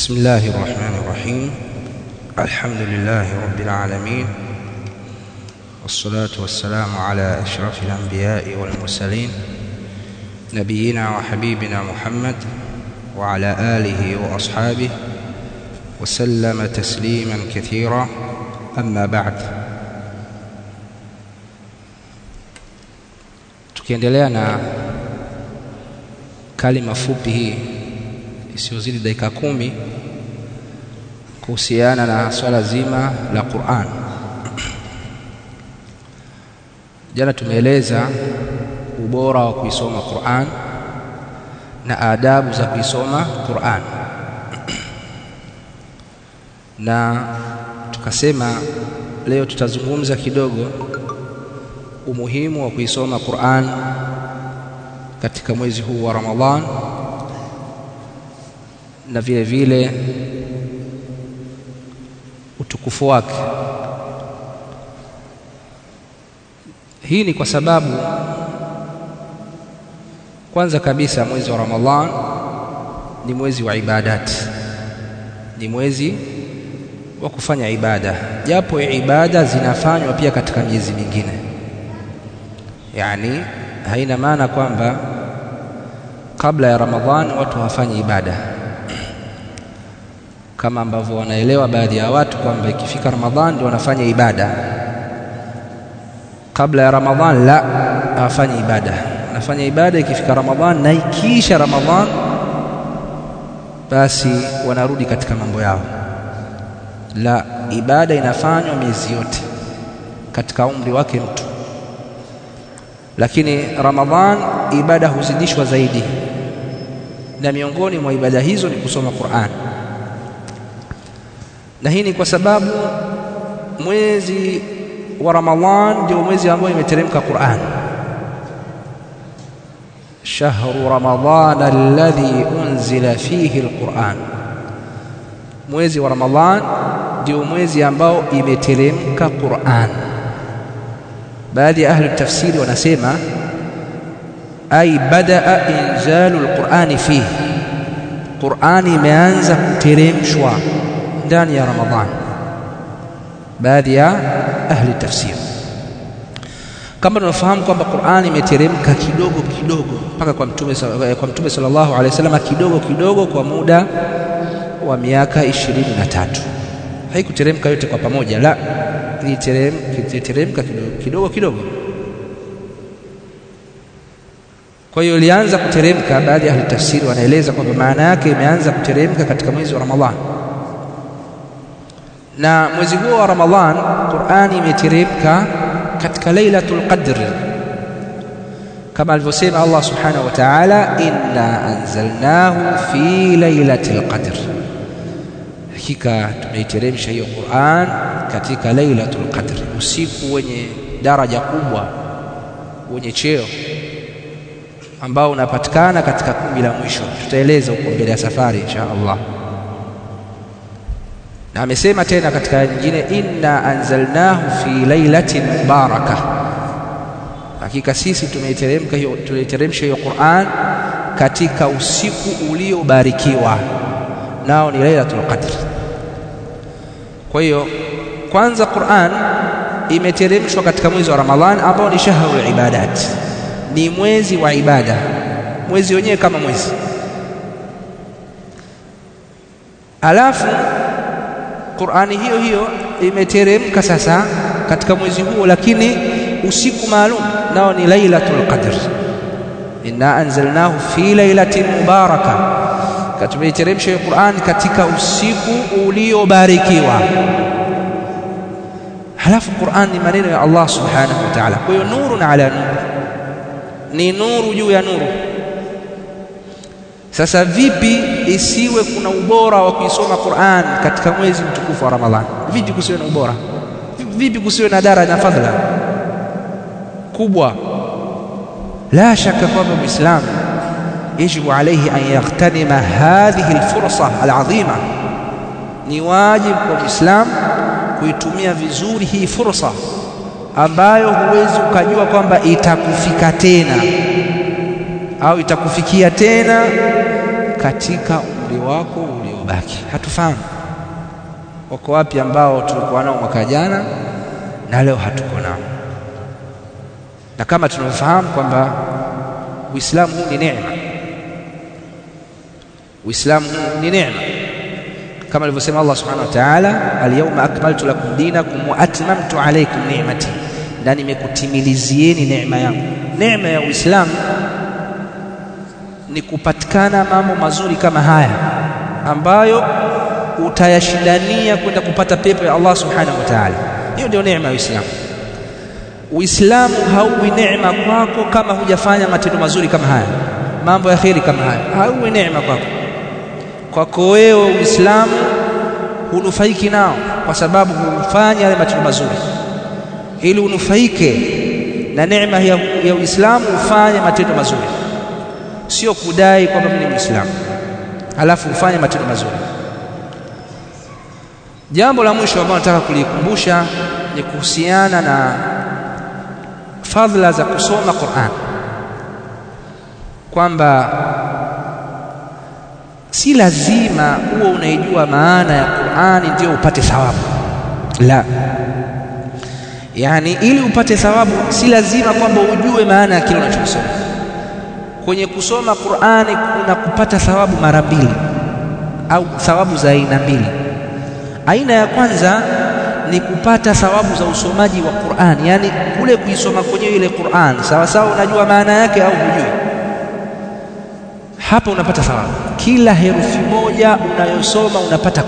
بسم الله الرحمن الرحيم. الحمد لله رب العالمين، والصلاة والسلام على أشرف الأنبياء والمرسلين نبينا وحبيبنا محمد وعلى آله وأصحابه وسلم تسليما كثيرا. أما بعد، tukiendelea na kalima fupi hii isiyozidi dakika 10 kuhusiana na swala zima la Qur'an. Jana tumeeleza ubora wa kuisoma Qur'an na adabu za kuisoma Qur'an, na tukasema leo tutazungumza kidogo umuhimu wa kuisoma Qur'an katika mwezi huu wa Ramadhan, na vile vile utukufu wake. Hii ni kwa sababu kwanza kabisa mwezi wa Ramadhan ni mwezi wa ibadati, ni mwezi wa kufanya ibada, japo ibada zinafanywa pia katika miezi mingine. Yani haina maana kwamba kabla ya Ramadhan watu hawafanyi ibada, kama ambavyo wanaelewa baadhi ya watu kwamba ikifika Ramadhan ndio wanafanya ibada. Kabla ya Ramadhan la, hawafanyi ibada. Wanafanya ibada ikifika Ramadhan, na ikiisha Ramadhan basi wanarudi katika mambo yao. La, ibada inafanywa miezi yote katika umri wake mtu, lakini Ramadhan ibada huzidishwa zaidi, na miongoni mwa ibada hizo ni kusoma Qur'an. Na hii ni kwa sababu mwezi wa Ramadhan ndio mwezi ambao imeteremka Qur'an. Shahru Ramadhan alladhi unzila fihi alquran, mwezi wa Ramadhan ndio mwezi ambao imeteremka Qur'an. Baadhi ya ahli tafsiri wanasema ay badaa inzalu alqur'ani fihi, Qur'ani imeanza kuteremshwa ndani ya Ramadhan. Baadhi ya ahli tafsiri, kama tunafahamu kwamba Qur'ani imeteremka kidogo kidogo mpaka kwa Mtume sallallahu alaihi wasallam, kidogo kidogo kwa muda wa miaka 23. Haikuteremka yote kwa pamoja, la, iliteremka kidogo kidogo. Kwa hiyo ilianza kuteremka. Baadhi ya ahli tafsiri wanaeleza kwamba maana yake imeanza kuteremka katika mwezi wa Ramadhan, na mwezi huo wa Ramadhan Qur'ani imeteremka katika Lailatul Qadr, kama alivyosema Allah subhanahu wa ta'ala, inna anzalnahu fi lailatul qadr, hakika tumeiteremsha hiyo Qur'an katika Lailatul Qadr, usiku wenye daraja kubwa, wenye cheo ambao unapatikana katika 10 la mwisho. Tutaeleza huko mbele ya safari insha Allah. Na amesema tena katika aya nyingine, inna anzalnahu fi lailatin mubarakah, hakika sisi tumeiteremsha hiyo Qur'an katika usiku uliobarikiwa, nao ni Lailatul Qadr. Kwa hiyo kwanza Qur'an imeteremshwa katika mwezi wa Ramadhan ambao ni shahrul ibadat, ni mwezi wa ibada, mwezi wenyewe kama mwezi. Alafu Qur'ani hiyo hiyo imeteremka sasa katika mwezi huo, lakini usiku maalum, nao ni Lailatul Qadr. Inna anzalnahu fi lailatin mubarakah, tumeiteremsha hiyo Qur'an katika usiku uliobarikiwa. Halafu Qur'an ni maneno ya Allah subhanahu wa ta'ala, kwa hiyo nurun ala nur, ni nuru juu ya nuru. Sasa vipi isiwe kuna ubora wa kuisoma Qur'an katika mwezi mtukufu wa Ramadhan? Vipi kusiwe na ubora? Vipi kusiwe na daraja na fadhila kubwa? La shaka kwamba Muislam yajibu alayhi an yaghtanima hadhihi alfursa alazima, ni wajibu kwa Muislam kuitumia vizuri hii fursa ambayo huwezi ukajua kwamba itakufika tena au itakufikia tena katika umri wako uliobaki. waliobaki. Hatufahamu wako wapi ambao tulikuwa nao mwaka jana na leo hatuko nao. Na kama tunafahamu kwamba Uislamu huu ni neema, Uislamu huu ni neema, kama alivyosema Allah subhanahu wa ta'ala, al-yawma akmaltu lakum dinakum wa atmamtu alaykum ni'mati, na nimekutimilizieni neema yangu. Neema ya Uislamu ni kupatikana mambo mazuri kama haya ambayo utayashindania kwenda kupata pepo ya Allah subhanahu wa ta'ala. Hiyo ndio neema ya Uislamu. Uislamu hauwi neema kwako kama hujafanya matendo mazuri kama haya, mambo ya kheri kama haya, hauwi neema kwako. Kwako wewe Uislamu hunufaiki nao kwa sababu hufanya yale matendo mazuri. Ili unufaike na neema ya Uislamu ufanye matendo mazuri, sio kudai kwamba mimi ni Muislamu alafu ufanye matendo mazuri. Jambo la mwisho ambalo nataka kulikumbusha ni kuhusiana na fadhila za kusoma Qur'an, kwamba si lazima uwe unaijua maana ya Qur'ani ndio upate thawabu. La, yani ili upate thawabu si lazima kwamba ujue maana ya kile unachosoma. Kwenye kusoma Qur'ani kuna kupata thawabu mara mbili au thawabu za aina mbili. Aina ya kwanza ni kupata thawabu za usomaji wa Qur'an, yani kule kuisoma kwenye ile Qur'an sawa sawa unajua maana yake au hujui, hapa unapata thawabu. Kila herufi moja unayosoma unapata 10,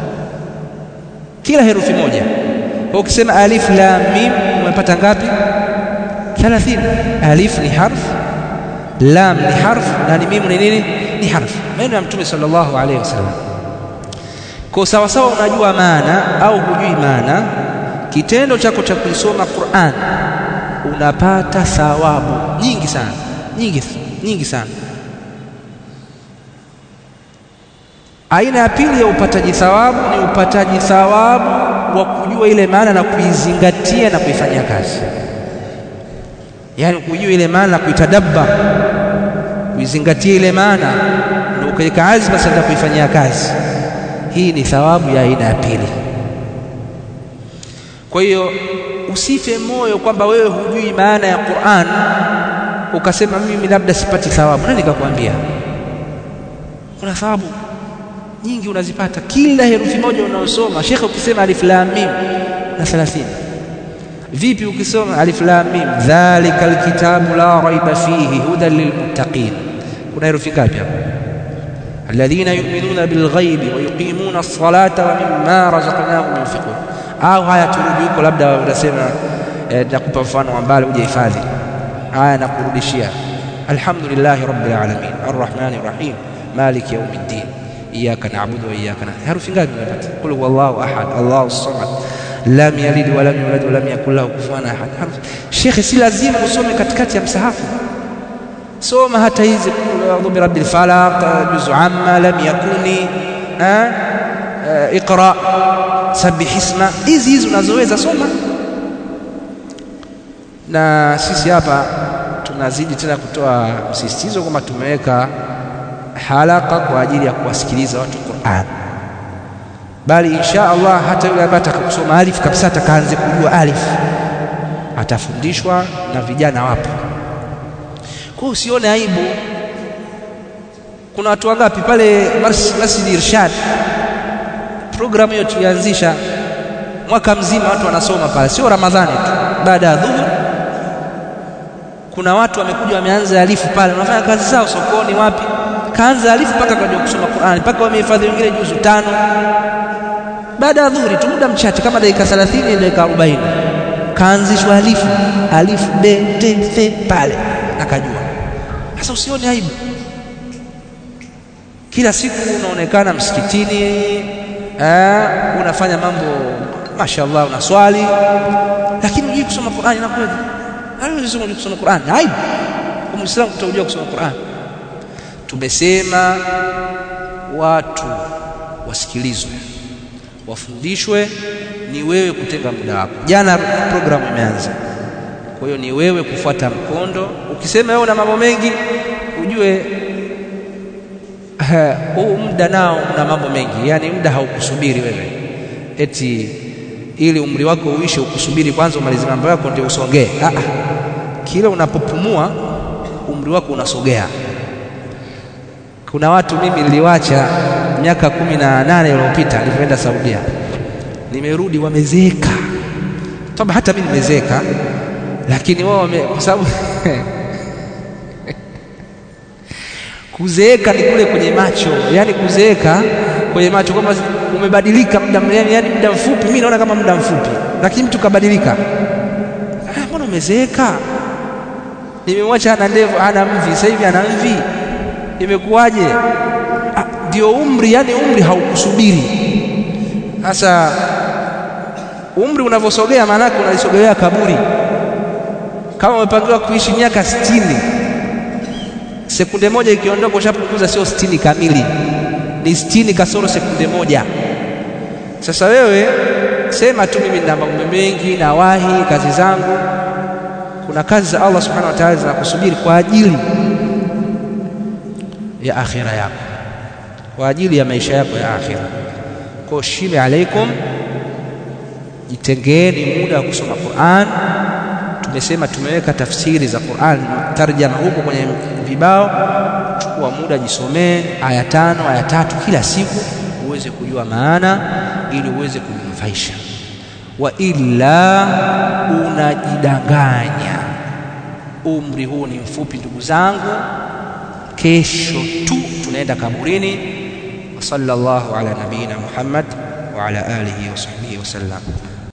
kila herufi moja. Kwa ukisema alif lam mim unapata ngapi? 30. Alif ni harf, lam ni harf, na mim ni nini? Ni harf. Maneno ya Mtume sallallahu alaihi wasallam. Kwa sawa sawa unajua maana au hujui maana, kitendo chako cha kuisoma Qur'an unapata thawabu nyingi sana, nyingi sana. Aina ya pili ya upataji thawabu ni upataji thawabu wa kujua ile maana na kuizingatia na kuifanyia kazi. Yani kujua ile maana na kuitadabbar, kuizingatia ile maana na ukaweka azma sasa kuifanyia kazi. Hii ni thawabu ya aina ya pili. Kwa hiyo usife moyo kwamba wewe hujui maana ya Qur'an ukasema mimi labda sipati thawabu. Nani nikakwambia? Kuna thawabu nyingi unazipata kila herufi moja unaosoma. Sheikh ukisema alif lam mim na 30. Vipi ukisoma alif lam mim dhalikal kitabu la raiba fihi hudan lilmuttaqin, kuna herufi ngapi hapo? الذين يؤمنون بالغيب ويقيمون الصلاة ومما رزقناهم ينفقون. Au haya turudi huko, labda unasema nakupa mfano ambao hujahifadhi. Haya nakurudishia. Alhamdulillahi rabbil alamin arrahmanir rahim maliki yawmiddin iyyaka na'budu wa iyyaka nasta'in. Herufi ngapi unapata? Qul huwallahu ahad Allahus samad lam yalid wa lam yulad wa lam yakul lahu kufuwan ahad. Sheikh, si lazima usome katikati ya msahafu. Soma hata hizi bi rabbil falaq, juzu amma, lam yakuni, iqra, sabbih isma, hizi unazoweza soma. Na sisi hapa tunazidi tena kutoa msisitizo kwamba tumeweka halaka kwa ajili ya kuwasikiliza watu Qur'an, bali insha Allah hata yule ambaye atakaposoma alif kabisa atakaanze kujua alif atafundishwa na vijana wapo. Kwa usione aibu. Kuna watu wangapi pale Masjid Irshad, programu hiyo tulianzisha mwaka mzima, watu wanasoma pale, sio Ramadhani tu, baada ya dhuhur kuna watu wamekuja wameanza alifu pale, wanafanya kazi zao sokoni wapi, kaanza alifu mpaka kujua kusoma Qur'an, mpaka wamehifadhi wengine juzu 5 baada ya dhuhuri tu, muda mchache kama dakika 30 dakika 40, kaanzishwa alifu b t f pale akajua. Sasa usione aibu. Kila siku unaonekana msikitini, unafanya mambo mashaallah, unaswali, lakini hujui kusoma Qur'an. Na kweli hujui kusoma Qur'an, aibu kwa Muislamu kutojua kusoma Qur'an. Tumesema watu wasikilizwe, wafundishwe, ni wewe kutenga muda wako. Jana programu imeanza, kwa hiyo ni wewe kufuata mkondo. Ukisema wewe una mambo mengi, ujue huu muda nao una mambo mengi. Yani muda haukusubiri wewe eti ili umri wako uishe ukusubiri kwanza umalize mambo yako ndio usongee. Kila unapopumua umri wako unasogea. Kuna watu mimi niliwacha miaka 18 iliyopita nilipoenda Saudia, nimerudi wamezeeka. Toba hata mimi nimezeeka, lakini wao kwa sababu kuzeeka ni kule kwenye macho, yani kuzeeka kwenye macho kama umebadilika muda, yani muda mfupi. Mimi naona kama muda mfupi, lakini mtu kabadilika. Mbona umezeeka? Nimemwacha ana ndevu, ana mvi, sasa hivi ana mvi. Imekuwaje? Ndio umri, yani umri haukusubiri. Sasa umri unavyosogea maana yake unalisogelea kaburi. Kama umepangiwa kuishi miaka 60, sekunde moja ikiondoka ushapunguza, sio 60 kamili, ni 60 kasoro sekunde moja. Sasa wewe sema tu mimi nina mambo mengi, nawahi kazi zangu. Kuna kazi za Allah subhanahu wa ta'ala zinakusubiri kwa ajili ya akhira yako, kwa ajili ya maisha yako ya akhira. Kwa shime alaikum, jitengeni muda wa kusoma Qur'an. Tumesema tumeweka tafsiri za Qur'an tarjama huko kwenye vibao. Chukua muda, jisomee aya 5 aya 3 kila siku uweze kujua maana ili uweze kujinufaisha. Wa illa unajidanganya. Umri huu ni mfupi ndugu zangu, kesho tu tunaenda kaburini. Wa sallallahu ala nabiyina Muhammad wa ala alihi wa sahbihi wa sallam.